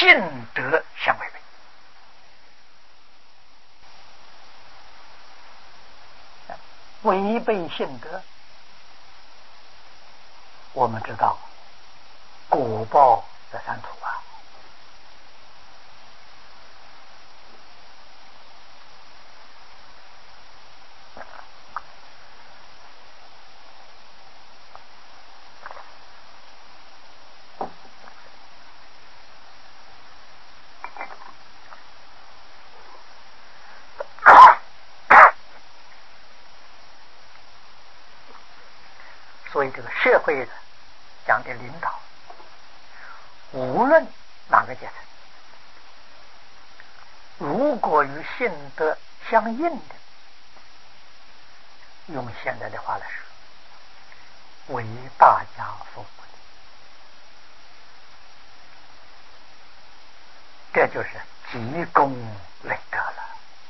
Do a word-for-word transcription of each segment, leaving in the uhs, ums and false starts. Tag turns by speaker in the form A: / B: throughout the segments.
A: 信德相违背。违背信德，我们知道果报在三途啊。所以这个社会的讲的领导，无论哪个阶层，如果与信德相应的，用现在的话来说，为大家服务的，这就是积功累德了。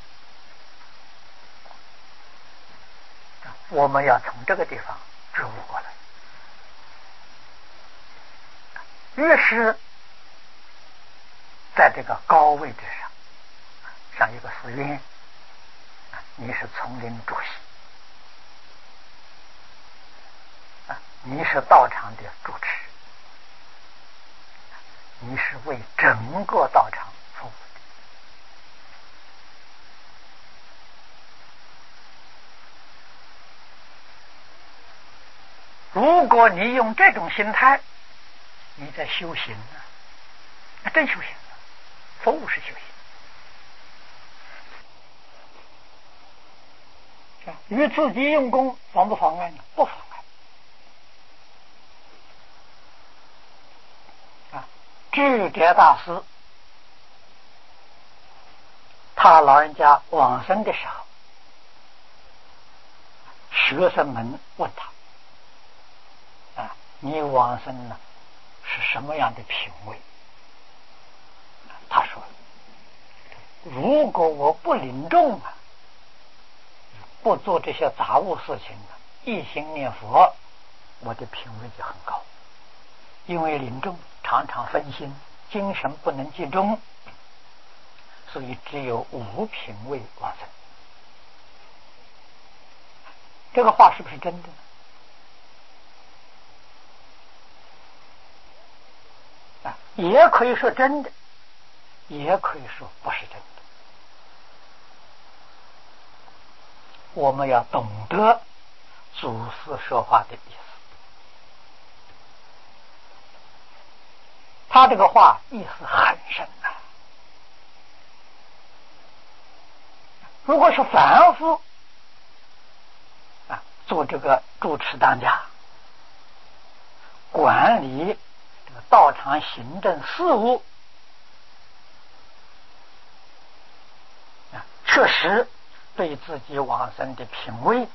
A: 我们要从这个地方觉悟过来。越是在这个高位置上，像一个寺院，你是丛林主席，你是道场的主持，你是为整个道场服务的。如果你用这种心态，你在修行呢，那真修行了，服务是修行。与自己用功妨不妨碍呢？不妨碍。啊，智者大师，他老人家往生的时候，学生们问他：啊，你往生呢？是什么样的品位？他说：如果我不临终啊，不做这些杂物事情啊，一心念佛，我的品位就很高。因为临终常常分心，精神不能集中，所以只有无品位往生。这个话是不是真的呢？也可以说真的，也可以说不是真的。我们要懂得祖师说话的意思。他这个话意思很深啊。如果是凡夫啊，做这个主持当家，管理这个道场行政事务啊，确实对自己往生的品位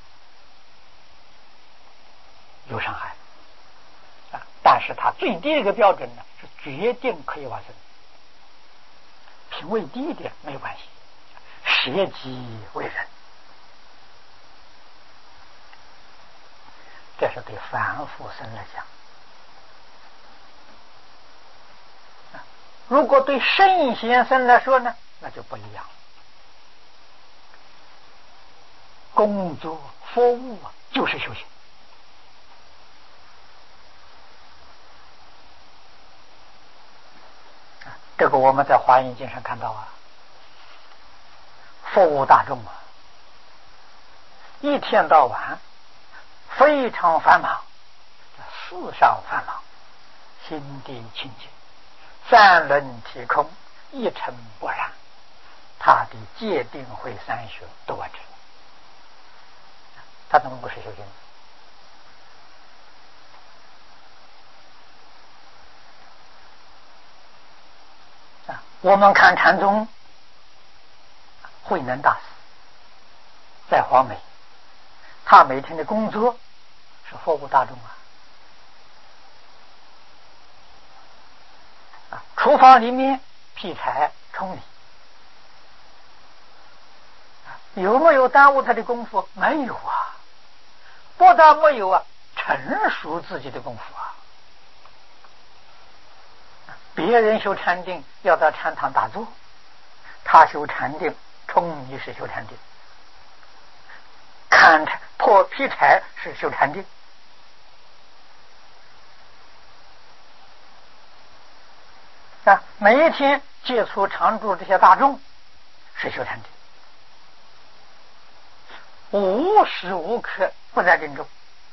A: 有伤害啊。但是他最低的一个标准呢，是决定可以往生，品位低一点没有关系，舍己为人，这是对凡夫生来讲。如果对圣贤生来说呢，那就不一样了。工作服务啊，就是修行。这个我们在华严经上看到啊，服务大众啊，一天到晚非常繁忙，世上繁忙，心地清净，三轮体空，一尘不染，他的戒定慧三学都完成，他怎么不是修行？啊，我们看禅宗慧能大师在黄梅，他每天的工作是服务大众啊。啊，厨房里面劈柴冲米，有没有耽误他的功夫？没有啊，不但没有啊，成熟自己的功夫啊。 别人修禅定要到禅堂打坐，他修禅定冲迷是修禅定，砍柴破劈柴是修禅定。啊，每一天接触常住这些大众是修禅定，无时无刻不在定中。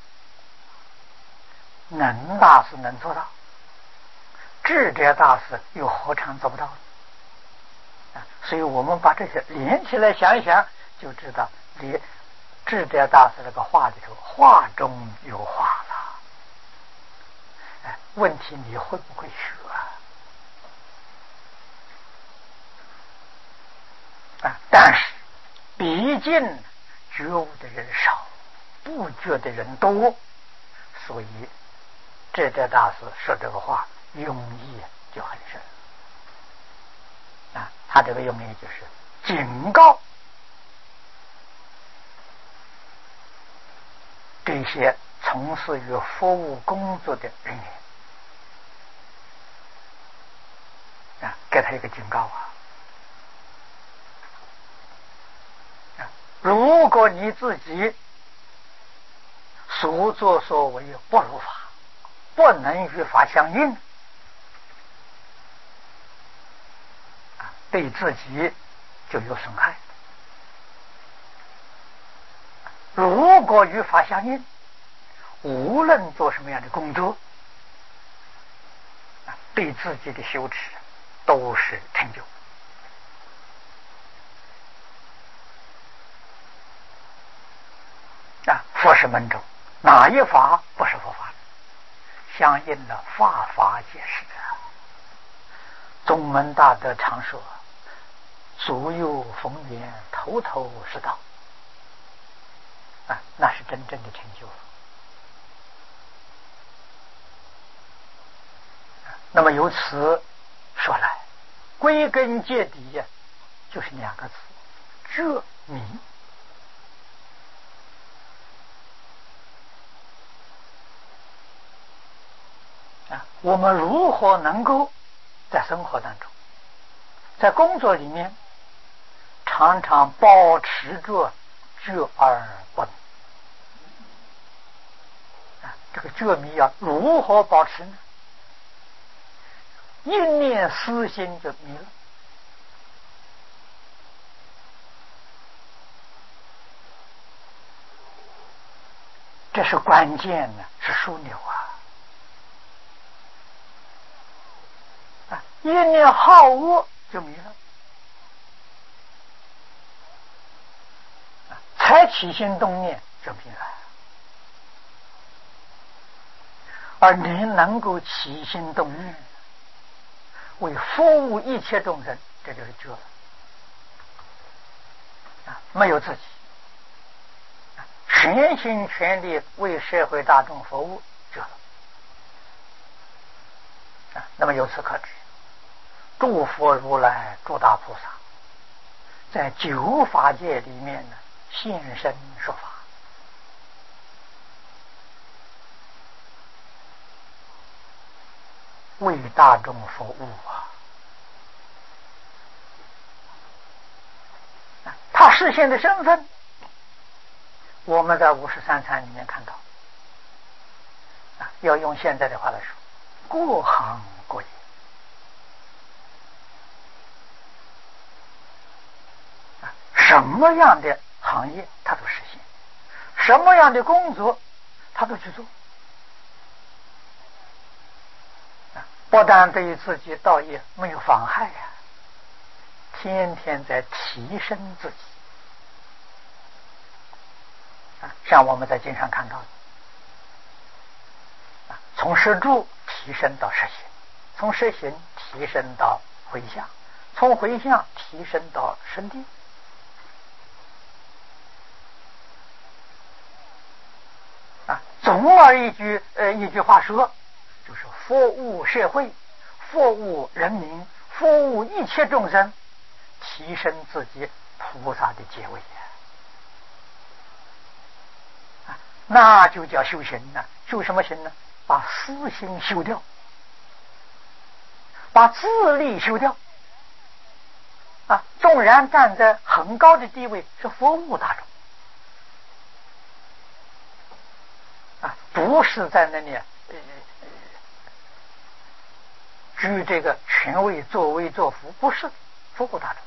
A: 能大师能做到，智者大师又何尝做不到呢？所以我们把这些连起来想一想，就知道离智者大师这个话里头话中有话了。哎，问题你会不会学啊？啊，但是毕竟觉悟的人少，不觉的人多，所以智者大师说这个话用意就很深啊。他这个用意就是警告这些从事于服务工作的人员啊，给他一个警告啊。啊，如果你自己所作所为不如法，不能与法相应，啊，对自己就有损害。如果与法相应，无论做什么样的工作，啊，对自己的修持都是成就。啊，佛是门中哪一法不是佛法？相应的法法皆是。宗门大德常说，左右逢源，头头是道。啊，那是真正的成就。那么由此说来，归根结底呀，就是两个字：觉迷。啊，我们如何能够在生活当中，在工作里面，常常保持着觉而不迷？啊，这个觉迷要如何保持呢？一念私心就迷了。这是关键呢，是枢纽啊！啊，一念好恶就迷了。啊，才起心动念就迷了。而你能够起心动念，为服务一切众生，这就是觉了。啊，没有自己，啊，全心全力为社会大众服务，觉了。啊，那么由此可知，诸佛如来、诸大菩萨，在九法界里面呢，现身说法，为大众服务啊！他实现的身份，我们在五十三参里面看到，啊，要用现在的话来说，各行各业，啊，什么样的行业他都实现，什么样的工作他都去做。不但对于自己道业没有妨害呀、啊，天天在提升自己啊，像我们在经上看到的啊，从摄住提升到摄行，从摄行提升到回向，从回向提升到生定啊。总而一句呃一句话说，就是服务社会，服务人民，服务一切众生，提升自己菩萨的阶位啊，那就叫修行呢。修什么行呢？把私心修掉， 把自利修掉啊，纵然站在很高的地位，是服务大众啊，不是在那里呃居这个权位作威作福，不是服务大众，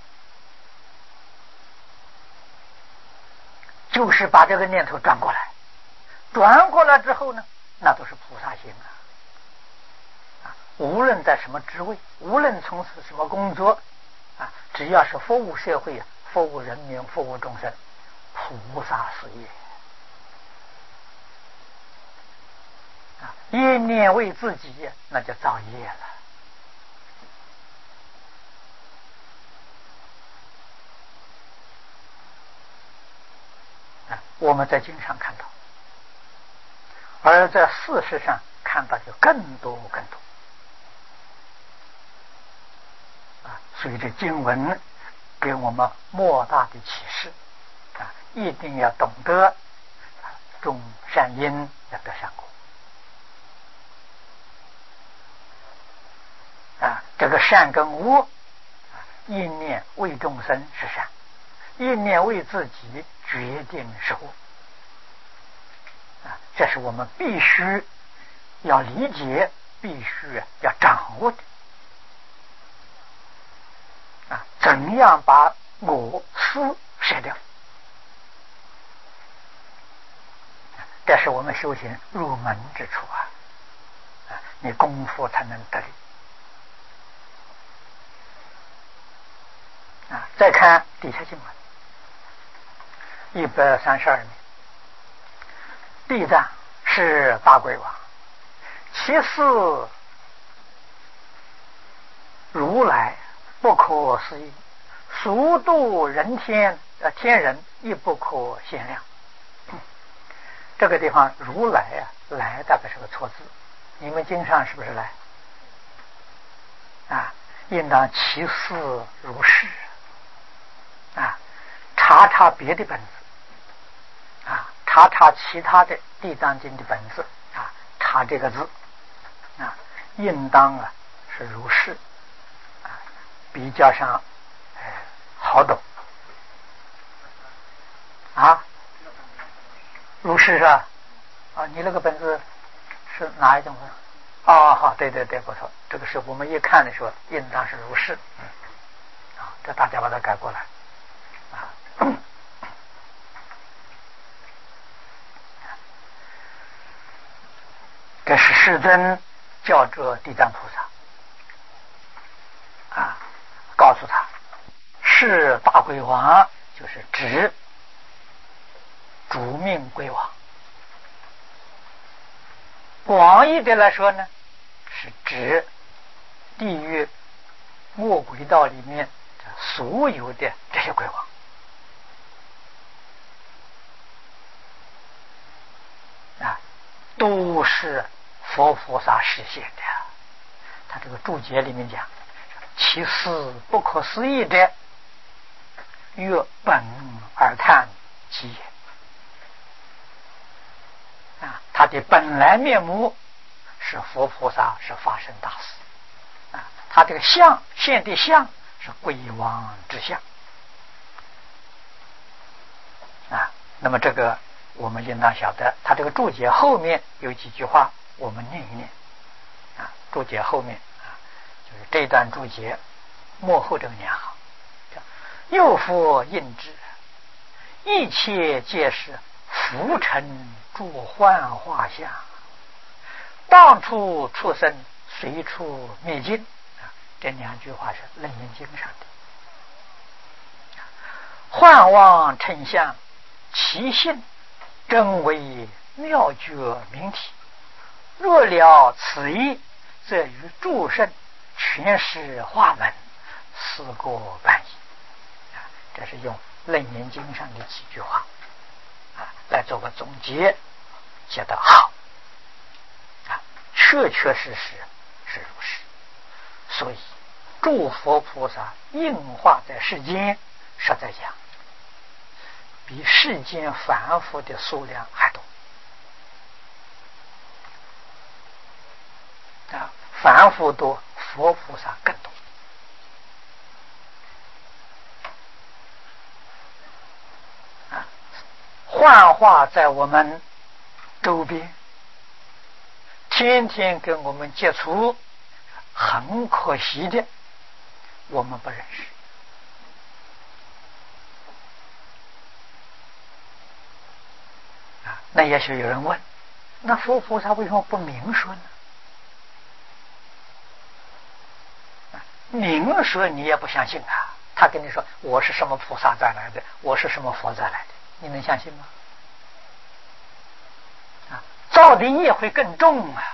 A: 就是把这个念头转过来，转过来之后呢，那都是菩萨心啊！啊，无论在什么职位，无论从事什么工作啊，只要是服务社会、服务人民、服务众生，菩萨事业啊，一念为自己，那就造业了。我们在经上看到，而在事实上看到就更多更多啊！所以这经文给我们莫大的启示啊！一定要懂得啊，种善因要得善果啊！这个善跟恶，一念为众生是善，一念为自己决定是恶啊！这是我们必须要理解，必须要掌握的啊！怎样把我私舍掉？这是我们修行入门之处啊！啊，你功夫才能得力啊！再看底下经文，一百三十二年。地藏是大鬼王，其事如来不可思议，俗度人天呃天人亦不可限量。这个地方如来啊，来大概是个错字，你们经上是不是来啊？应当其事如是啊，查查别的本子啊，查查其他的地藏经的本子啊，查这个字啊，应当啊是如是啊，比较上呃好懂啊，如是是吧？啊，你那个本子是哪一种呢？哦，好，对对对，不错，这个是我们一看的时候，应当是如是，嗯，啊，这大家把它改过来啊。这是世尊叫着地藏菩萨啊，告诉他是大鬼王，就是指主命鬼王。广义的来说呢，是指地狱恶鬼道里面所有的这些鬼王啊，都是佛菩萨实现的。他这个注解里面讲，其事不可思议者，曰本而叹即也。啊，他的本来面目是佛菩萨，是法身大士啊，他这个相现的相是鬼王之相啊。那么这个我们应当晓得，他这个注解后面有几句话，我们念一念啊。注解后面啊，就是这段注解幕后这个念好，又复应之，一切皆是浮尘诸幻化相，当处出生，随处灭尽啊。这两句话是《楞严经》上的。幻妄成相，其性真为妙觉明体。若了此意，则于诸圣全是化门，思过半矣啊。这是用《楞严经》上的几句话啊来做个总结，写得好啊，确确实实是如是。所以诸佛菩萨应化在世间，实在讲比世间凡夫的数量还多啊，凡夫多， 佛菩萨更多。啊，幻化在我们周边，天天跟我们接触，很可惜的，我们不认识。啊，那也许有人问，那佛菩萨为什么不明说呢？明说你也不相信啊，他跟你说我是什么菩萨再来的，我是什么佛再来的，你能相信吗？啊，造的业会更重啊！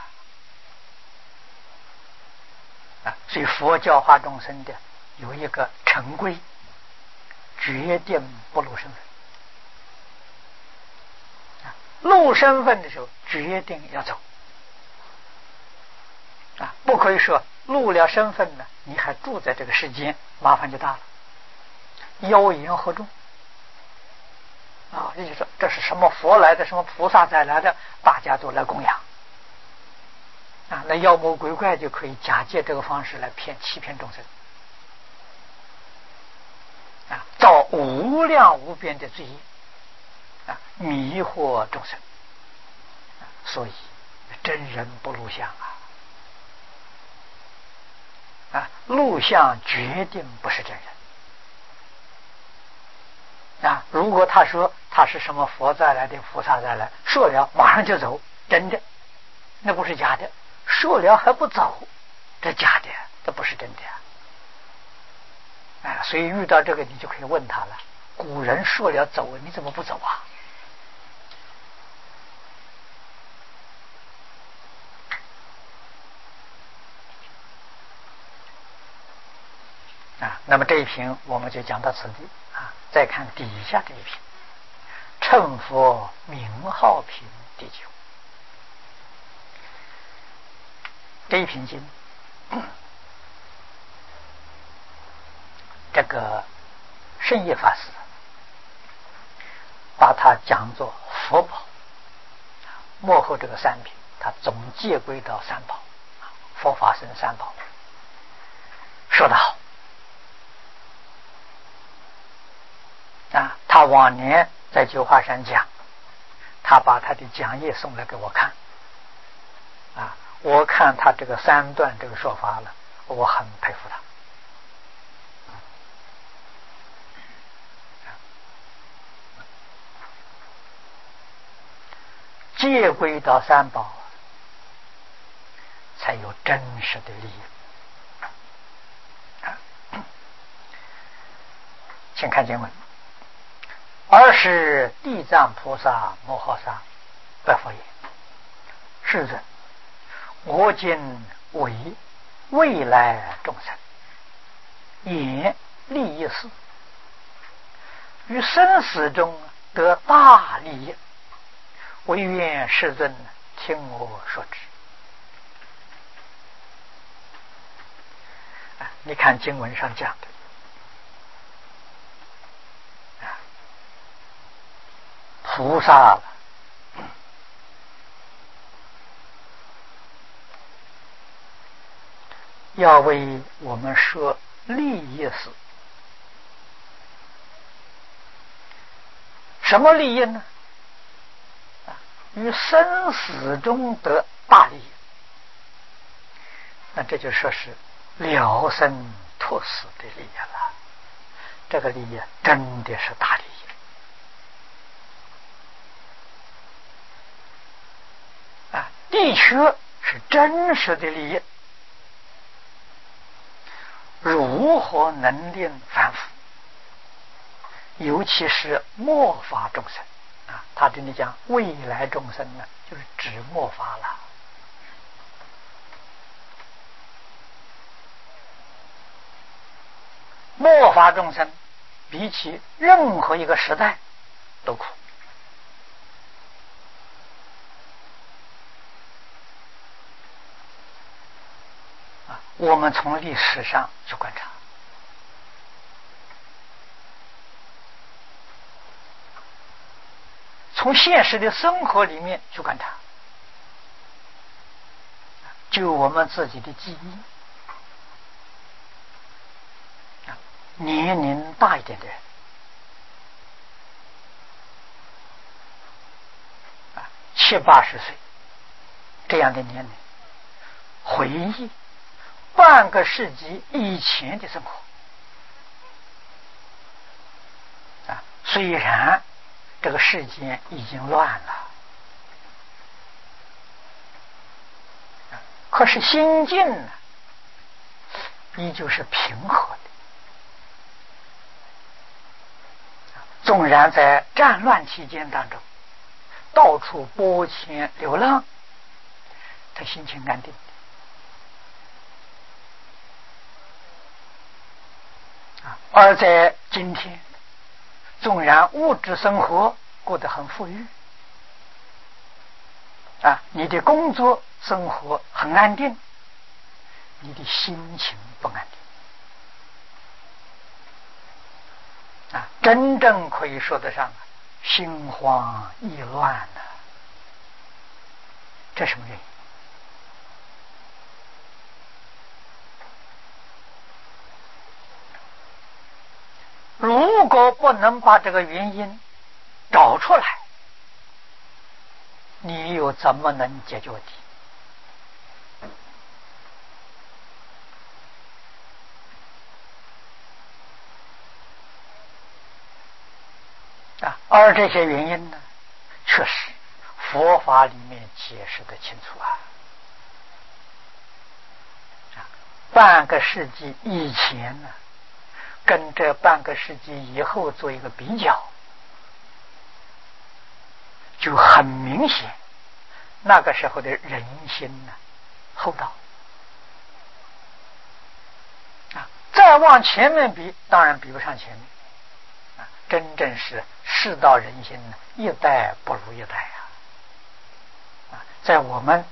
A: 啊，所以佛教化众生的有一个成规，决定不入身份。啊，入身份的时候决定要走。啊，不可以说入了身份呢，你还住在这个世间，麻烦就大了，妖言惑众啊！也就是说，这是什么佛来的，什么菩萨再来的，大家都来供养啊！那妖魔鬼怪就可以假借这个方式来骗欺骗众生啊，造无量无边的罪业啊，迷惑众生啊！所以真人不入相啊！啊，录像决定不是真人啊！如果他说他是什么佛再来的菩萨再来，说了马上就走，真的，那不是假的；说了还不走，这假的，这不是真的啊！哎，所以遇到这个，你就可以问他了：古人说了走，你怎么不走啊？啊，那么这一篇我们就讲到此地啊。再看底下这一篇，称佛名号品第九。这一篇经，这个圣业法师把它讲作佛宝，幕后这个三品，它总结归到三宝，佛法僧三宝，说得好。啊，他往年在九华山讲，他把他的讲义送来给我看，啊，我看他这个三段这个说法了，我很佩服他。借归到三宝，才有真实的利益。啊，请看经文。而是地藏菩萨摩诃萨白佛言：世人，我今为未来众生，言利益事，于生死中得大利益，唯愿世尊听我说之。啊，你看经文上讲的。菩萨了，要为我们说利益事。什么利益呢？于生死中得大利益。那这就说是了生脱死的利益了。这个利益真的是大利益。的确是真实的利益，如何能令凡夫，尤其是末法众生啊？他这里讲未来众生呢，就是指末法了。末法众生比起任何一个时代都苦。我们从历史上去观察，从现实的生活里面去观察，就我们自己的记忆， 年龄大一点的人啊，七八十岁这样的年龄，回忆半个世纪以前的生活啊，虽然这个世间已经乱了，可是心境呢，依旧是平和的。纵然在战乱期间当中，到处波迁流浪，他心情安定。而在今天，纵然物质生活过得很富裕啊，你的工作生活很安定，你的心情不安定啊，真正可以说得上心慌意乱了。这什么原因？如果不能把这个原因找出来，你又怎么能解决问题？啊，而这些原因呢，确实佛法里面解释得清楚啊。半个世纪以前呢，跟这半个世纪以后做一个比较，就很明显，那个时候的人心呢厚道啊，再往前面比，当然比不上前面啊，真正是世道人心呢，一代不如一代呀！啊，在我们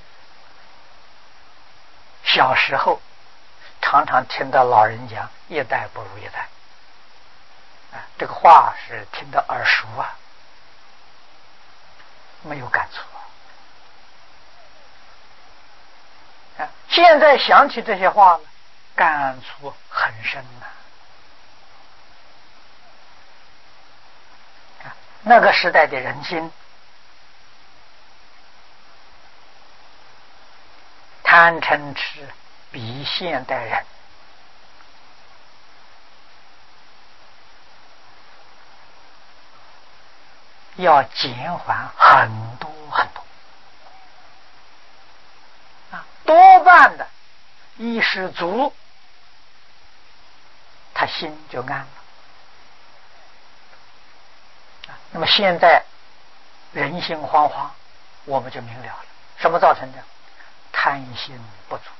A: 小时候，常常听到老人讲“一代不如一代”，啊，这个话是听得耳熟啊，没有感触啊。啊，现在想起这些话了，感触很深呐。啊，那个时代的人心，贪嗔痴比现代人要减缓很多很多啊，多半的衣食足，他心就安了啊。那么现在人心惶惶，我们就明了了，什么造成的？贪心不足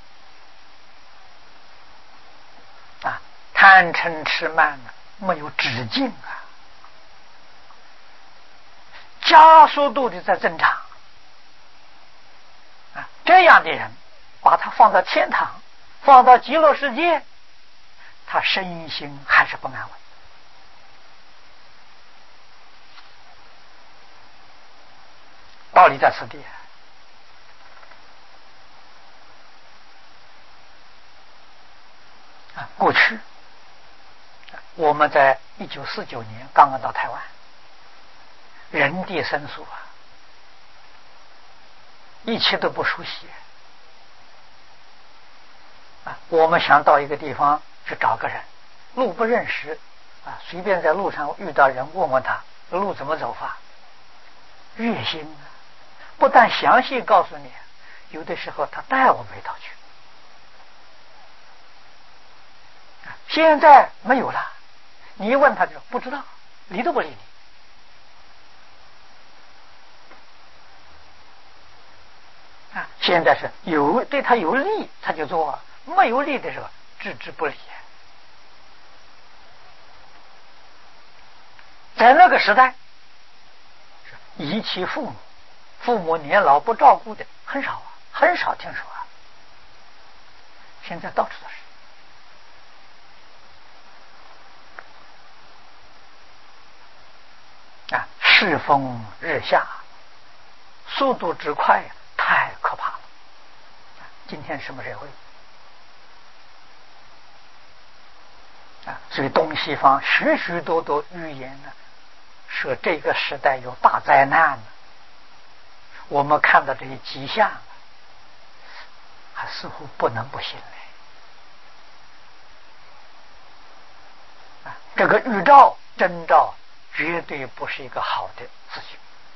A: 啊，贪嗔痴慢呢，没有止境啊，加速度的在增长啊。这样的人，把他放到天堂，放到极乐世界，他身心还是不安稳道理在此地啊。过去我们在一九四九年刚刚到台湾，人地生疏啊，一切都不熟悉啊。我们想到一个地方去找个人，路不认识啊，随便在路上遇到人问问他路怎么走法，热心啊，不但详细告诉你，有的时候他带我们一道去。现在没有了，你一问他就不知道，理都不理你啊。现在是有对他有利他就做，没有利的时候置之不理。在那个时代，遗弃父母，父母年老不照顾的很少啊，很少听说啊。现在到处都是啊，世风日下，速度之快太可怕了。今天什么社会啊，所以东西方许许多多预言呢，说这个时代有大灾难呢。我们看到这些迹象，还似乎不能不信嘞。啊，这个预兆征兆绝对不是一个好的事情。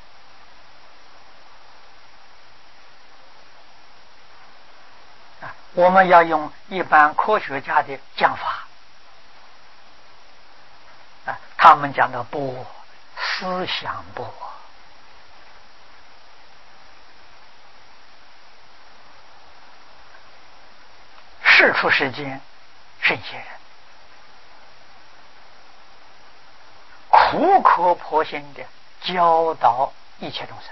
A: 啊，我们要用一般科学家的讲法，啊，他们讲的波，思想波。世出世间，圣贤人苦口婆心的教导一切众生，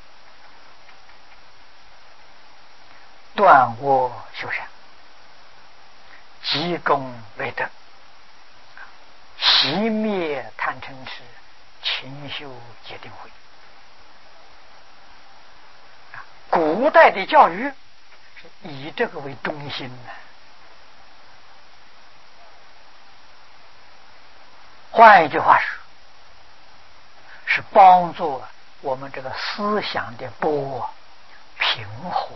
A: 断恶修善，积功累德，熄灭贪嗔痴，勤修戒定慧。古代的教育是以这个为中心的。换一句话说，是帮助我们这个思想的波平和。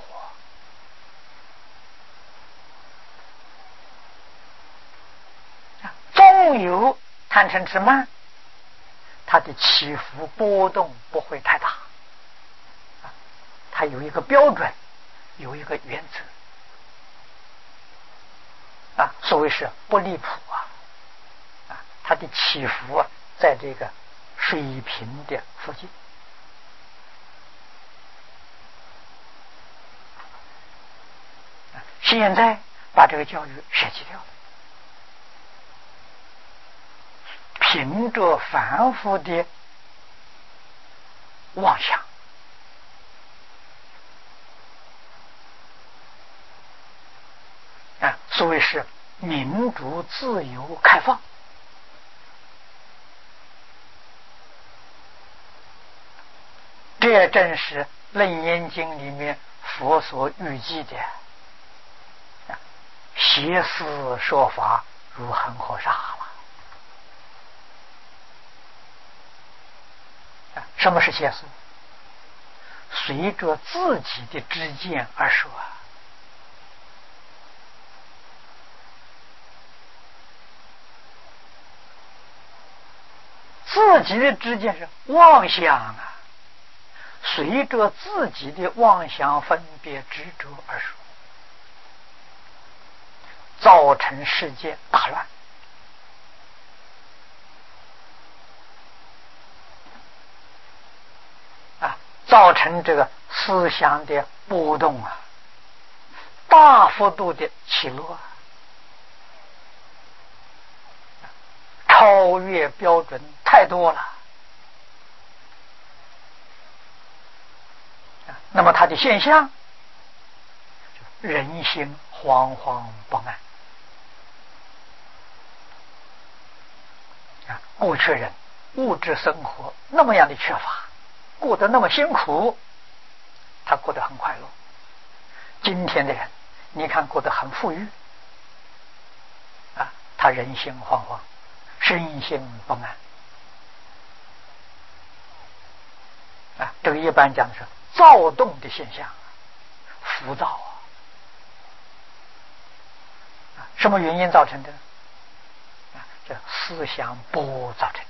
A: 纵有贪嗔痴慢，它的起伏波动不会太大，它有一个标准，有一个原则啊，所谓是不离谱啊。它的起伏啊，在这个水平的附近。现在把这个教育舍弃掉了，凭着反复的妄想，啊，所谓是民主、自由、开放。这正是《楞严经》里面佛所预计的邪思说法如恒河沙了。什么是邪思？随着自己的知见而说，自己的知见是妄想啊，随着自己的妄想分别执着而说，造成世界大乱。啊，造成这个思想的波动啊，大幅度的起落，超越标准太多了。那么它的现象，人心惶惶不安。啊，过去人物质生活那么样的缺乏，过得那么辛苦，他过得很快乐。今天的人，你看过得很富裕，啊，他人心惶惶，身心不安。啊，这个一般讲的是躁动的现象，浮躁啊。什么原因造成的呢？啊，这思想波造成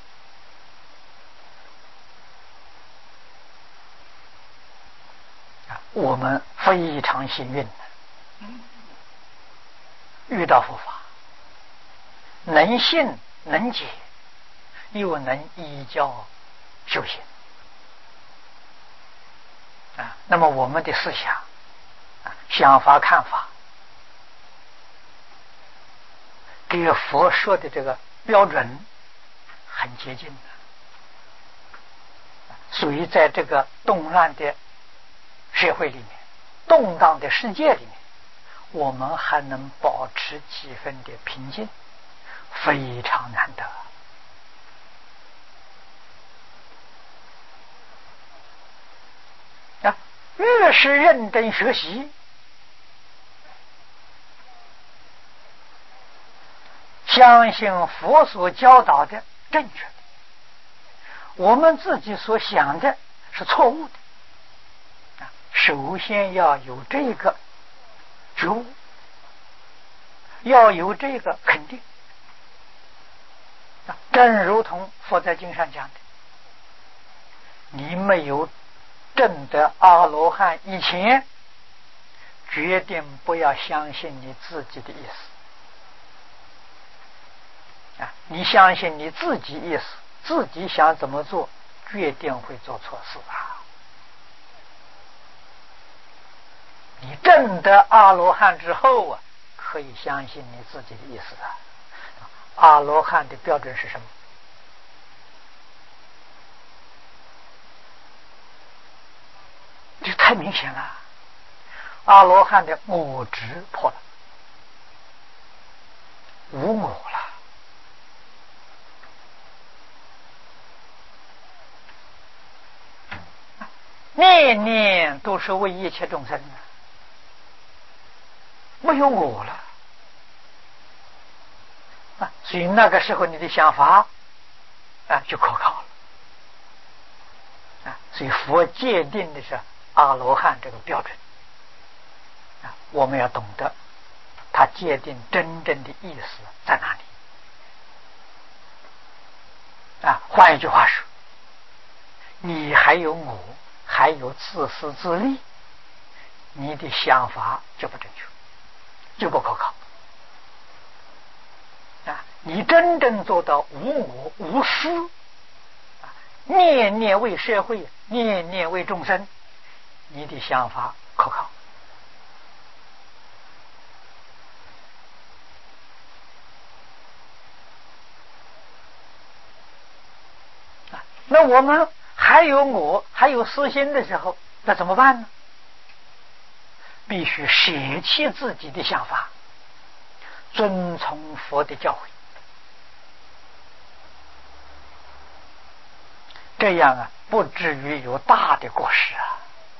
A: 的。啊，我们非常幸运，遇到佛法，能信能解，又能依教修行。啊，那么我们的思想、啊、想法、看法，跟佛说的这个标准很接近的，所以在这个动乱的社会里面，动荡的世界里面，我们还能保持几分的平静，非常难得。啊，越是认真学习， 相信佛所教导的正确的，我们自己所想的是错误的。首先要有这个觉悟，要有这个肯定。正如同佛在经上讲的，你没有证得阿罗汉以前，决定不要相信你自己的意思啊！你相信你自己意思，自己想怎么做，决定会做错事啊！你证得阿罗汉之后啊，可以相信你自己的意思啊。阿罗汉的标准是什么？这太明显了。阿罗汉的我执破了，无我了。念念都是为一切众生的，没有我了啊！所以那个时候你的想法啊就可靠了啊！所以佛界定的是阿罗汉这个标准啊，我们要懂得他界定真正的意思在哪里啊！换一句话说，你还有我，还有自私自利，你的想法就不正确，就不可靠啊！你真正做到无我无私啊，念念为社会，念念为众生，你的想法可靠啊！那我们还有我，还有私心的时候，那怎么办呢？必须舍弃自己的想法，遵从佛的教诲，这样啊，不至于有大的过失啊！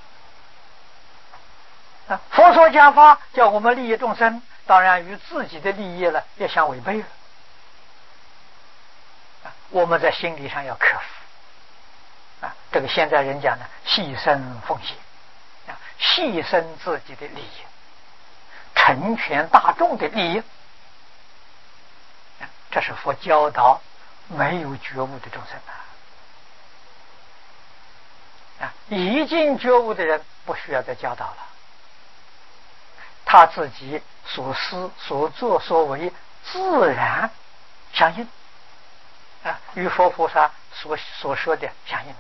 A: 啊，佛说讲法叫我们利益众生，当然与自己的利益了也相违背了啊！我们在心理上要克服啊！这个现在人讲呢，牺牲奉献啊，牺牲自己的利益，成全大众的利益啊！这是佛教导没有觉悟的众生啊！啊，已经觉悟的人不需要再教导了。他自己所思所作所为自然相应啊，与佛菩萨所所说的相应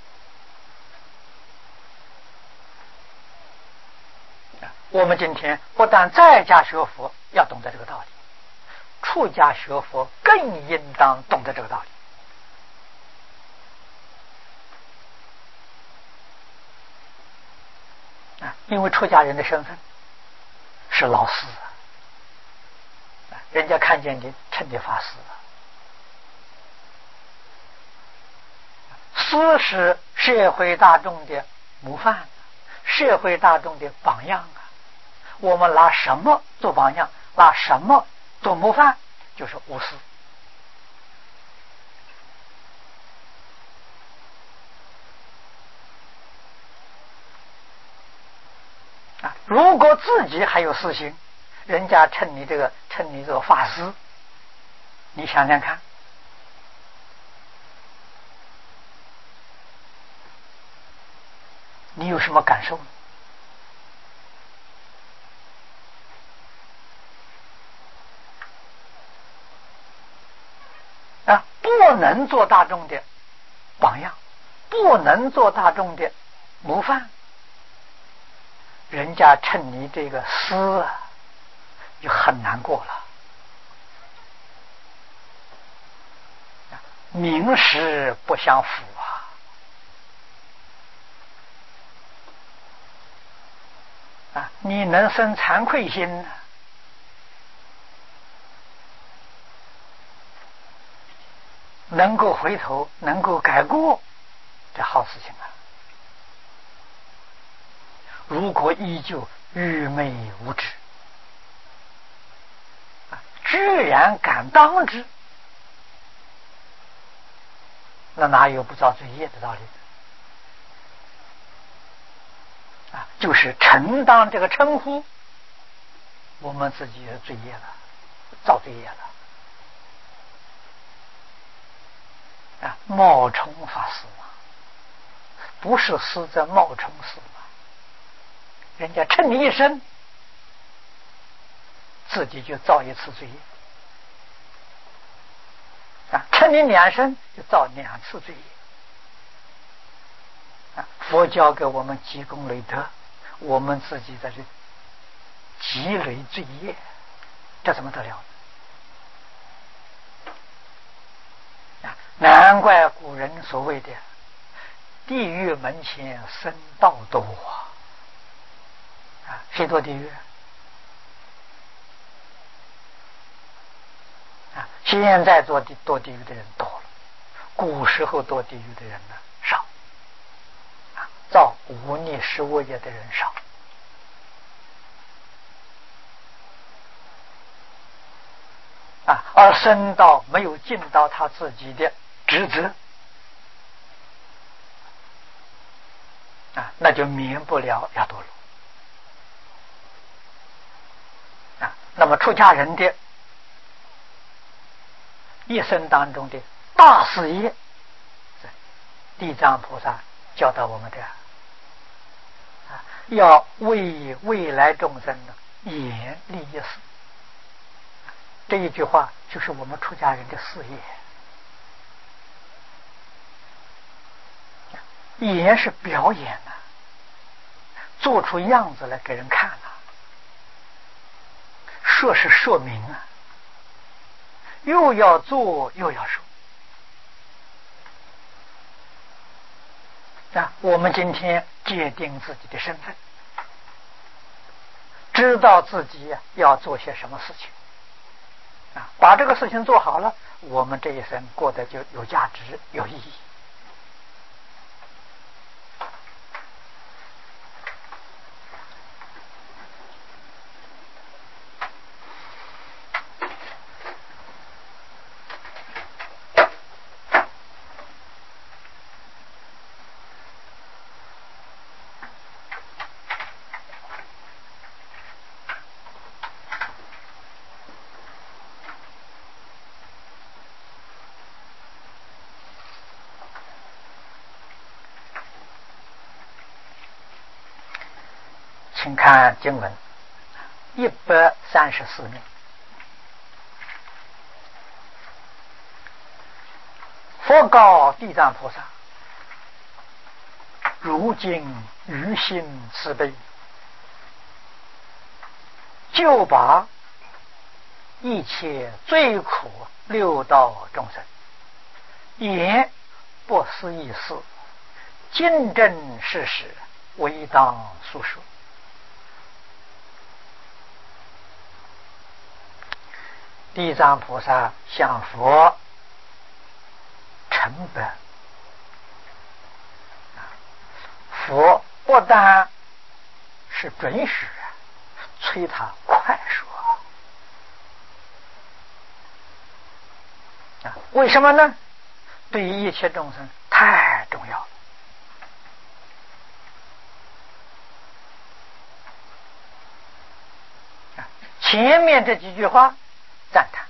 A: 的啊。我们今天不但在家学佛要懂得这个道理，出家学佛更应当懂得这个道理啊，因为出家人的身份是老师啊，人家看见你称你法师啊。师是社会大众的模范，社会大众的榜样啊。我们拿什么做榜样，拿什么做模范，就是无私啊。如果自己还有私心，人家称你这个称你这个法师，你想想看，你有什么感受呢？啊，不能做大众的榜样，不能做大众的模范，人家称你这个师啊，就很难过了。名实不相符啊！啊，你能生惭愧心呢？能够回头，能够改过，这好事情啊！如果依旧愚昧无知啊， 居然敢当之，那哪有不造罪业的道理啊？就是承当这个称呼，我们自己的罪业了，造罪业了啊！冒充法师嘛，不是师在冒充师嘛，人家称你一声，自己就造一次罪业啊，称你两声就造两次罪业啊！佛教给我们积功累德，我们自己在这积累罪业，这怎么得了啊？难怪古人所谓的地狱门前僧道多啊！谁堕地狱啊？现在堕地堕地狱的人多了，古时候堕地狱的人呢少啊，造无逆十恶业的人少啊，而僧道没有尽到他自己的职责啊，那就免不了要堕落啊。那么出家人的一生当中的大事业，地藏菩萨教导我们的啊，要为未来众生呢演利益事。这一句话就是我们出家人的事业。演是表演啊，做出样子来给人看啊。说是说明啊，又要做又要说啊。我们今天界定自己的身份，知道自己要做些什么事情啊，把这个事情做好了，我们这一生过得就有价值有意义。请看经文一百三十四面。佛告地藏菩萨：如今于心慈悲，就把一切罪苦六道众生，言不思议事，经真事实，唯当述说。地藏菩萨向佛承白，佛不但是准许，催他快说啊！为什么呢？对于一切众生太重要了。前面这几句话赞叹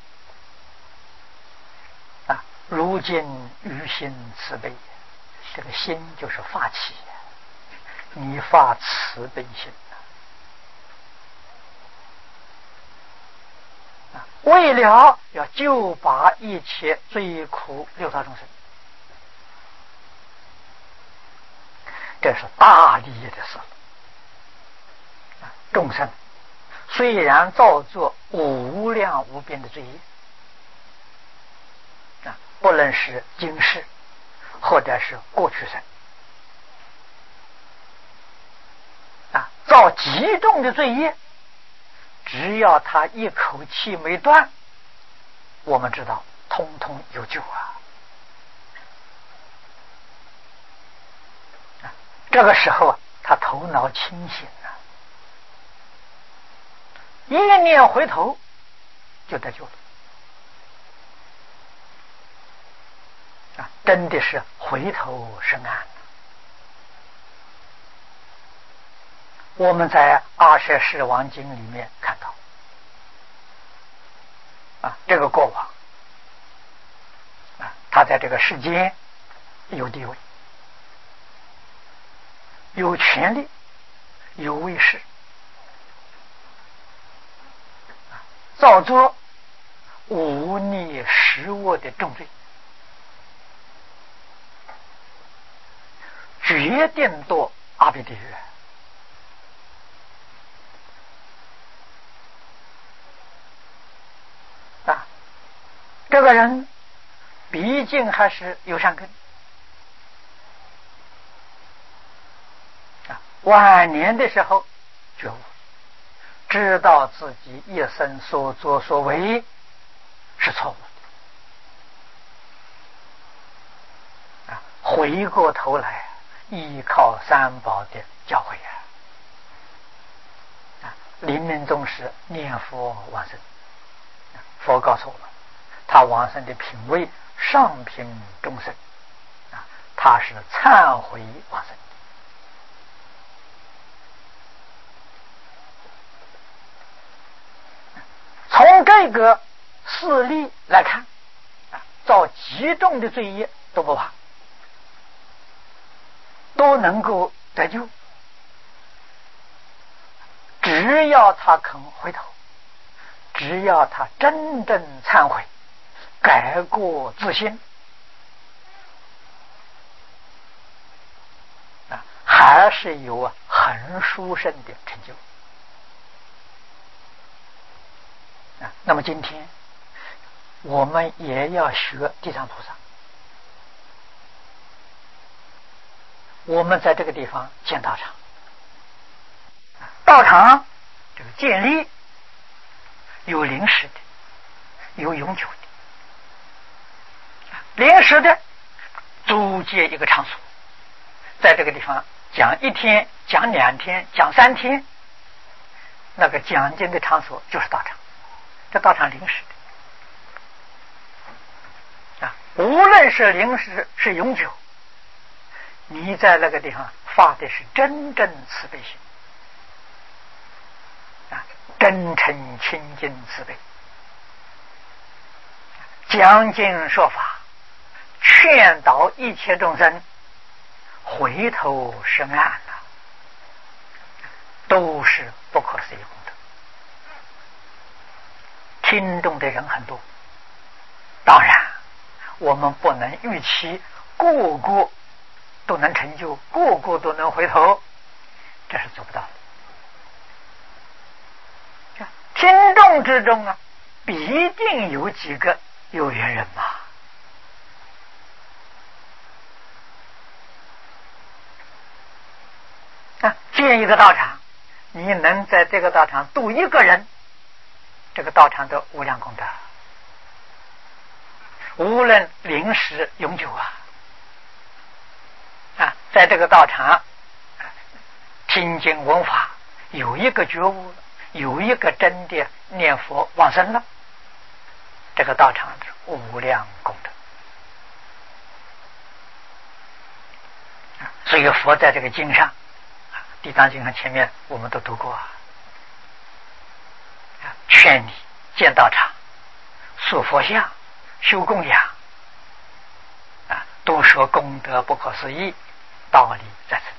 A: 啊，如今于心慈悲，这个心就是发起，你发慈悲心啊，为了要救拔一切罪苦六道众生，这是大利益的事啊！众生虽然造作无量无边的罪业啊，不论是今世或者是过去生啊，造极重的罪业，只要他一口气没断，我们知道通通有救啊！啊，这个时候啊，他头脑清醒啊，一念回头就得救了。啊，真的是回头是岸。我们在《阿舍世王经》里面看到，啊，这个国王，啊，他在这个世间有地位、有权利、有威势，造作忤逆十恶的重罪，决定堕阿鼻地狱。啊，这个人毕竟还是有善根啊，晚年的时候觉悟，知道自己一生所作所为是错误的啊，回过头来依靠三宝的教诲啊，临命终时念佛往生。佛告诉我们，他往生的品位上品中生啊，他是忏悔往生的。从这个事例来看啊，造极重的罪业都不怕，都能够得救，只要他肯回头，只要他真正忏悔，改过自新啊，还是有啊很殊胜的成就啊。那么今天我们也要学地藏菩萨，我们在这个地方建道场，道场这个建立有临时的，有永久的。临时的租借一个场所，在这个地方讲一天、讲两天、讲三天，那个讲经的场所就是道场。这道场临时的啊，无论是临时是永久，你在那个地方发的是真正慈悲心啊，真诚清净慈悲，讲经说法，劝导一切众生回头是岸了，都是不可思议功德。听众的人很多，当然我们不能预期个个都能成就，个个都能回头，这是做不到的。听众之中啊，必定有几个有缘人嘛。啊，建一个道场，你能在这个道场度一个人，这个道场的无量功德，无论临时永久啊！啊，在这个道场听经闻法，有一个觉悟，有一个真的念佛往生了，这个道场是无量功德。所以佛在这个经上，地藏经上前面我们都读过啊，劝你建道场、塑佛像、修供养啊，都说功德不可思议，道理在此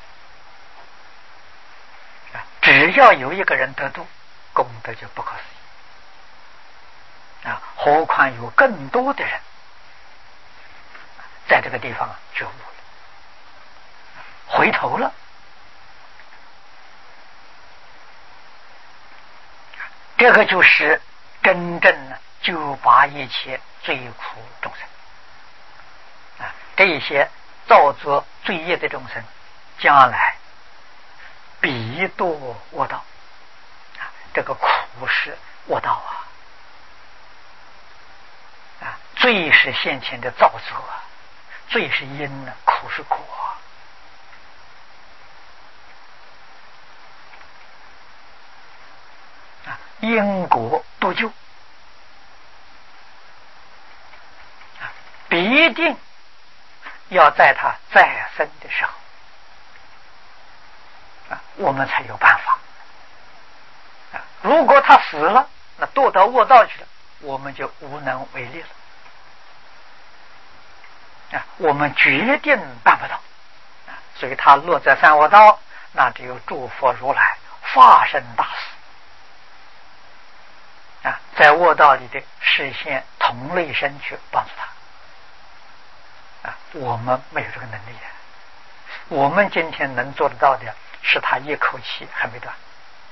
A: 地啊。只要有一个人得度，功德就不可思议啊，何况有更多的人在这个地方觉悟了，回头了。这个就是真正的救拔一切罪苦众生啊！这一些造作罪业的众生，将来必堕恶道啊！这个苦是恶道啊！啊，罪是先前的造作啊，罪是因呢，苦是果啊。因果度救一定要在他在生的时候啊，我们才有办法啊。如果他死了，那堕到卧道去了，我们就无能为力了啊，我们决定办不到啊。所以他落在三恶道，那只有诸佛如来化身大士啊，在卧道里的实现同类身去帮助他啊。我们没有这个能力啊，我们今天能做得到的是他一口气还没断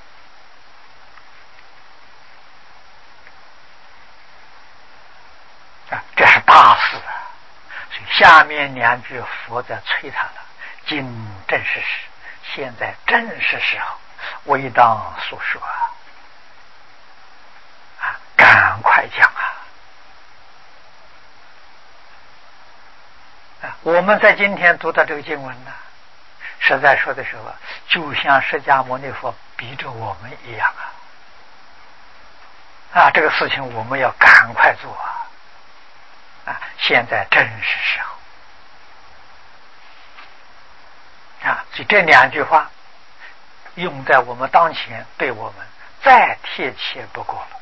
A: 啊，这是大事啊。所以下面两句佛在催他了：今正是时，现在正是时候，唯当速说啊！啊，赶快讲啊！啊，我们在今天读到这个经文呢，实在说的时候，就像释迦牟尼佛逼着我们一样啊！啊，这个事情我们要赶快做啊！啊，现在正是时候啊！所以这两句话用在我们当前，对我们再贴切不过了。